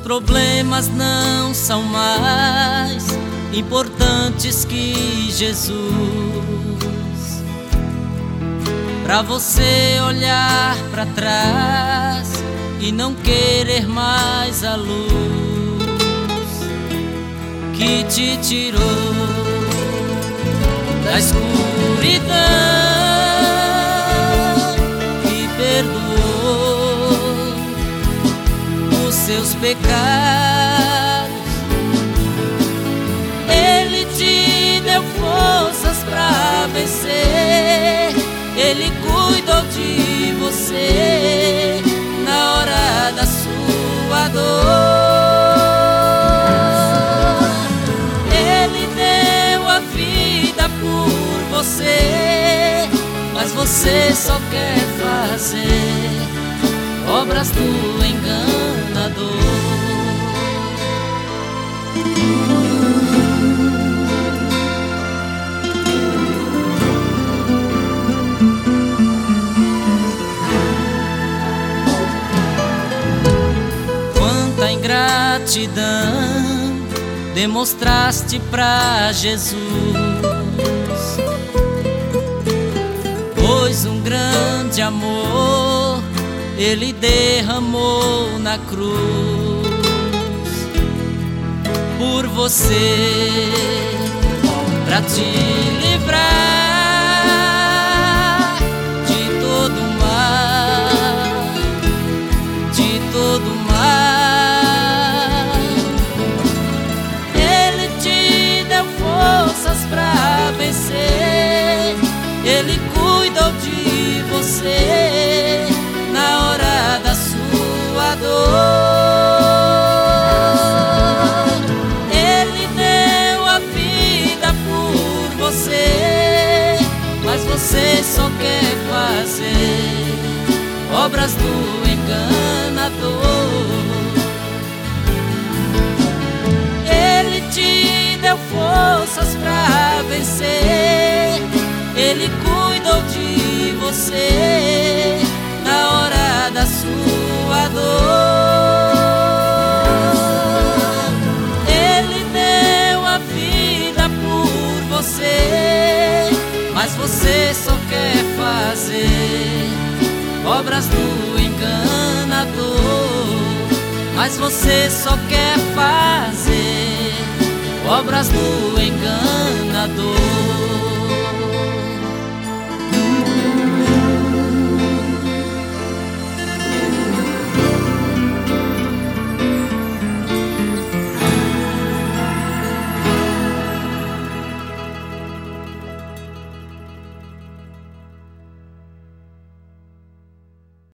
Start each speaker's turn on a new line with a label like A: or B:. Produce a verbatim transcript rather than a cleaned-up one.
A: problemas não são mais importantes que Jesus. Pra você olhar pra trás e não querer mais a luz que te tirou da escuridão e perdoou os seus pecados. Ele te deu forças pra vencer, Ele cuidou de você na hora da sua dor. Ele deu a vida por você, mas você só quer fazer obras do enganador. Quanta ingratidão demonstraste pra Jesus, pois um grande amor Ele derramou na cruz por você, pra te livrar de todo mal, de todo mal. Ele te deu forças pra vencer, Ele cuidou de você na hora da sua dor. Ele deu a vida por você, mas você só quer fazer obras do enganador. Ele te deu forças pra vencer, Ele cuidou de você na hora da sua dor. Ele deu a vida por você, mas você só quer fazer obras do enganador. Mas você só quer fazer obras do enganador.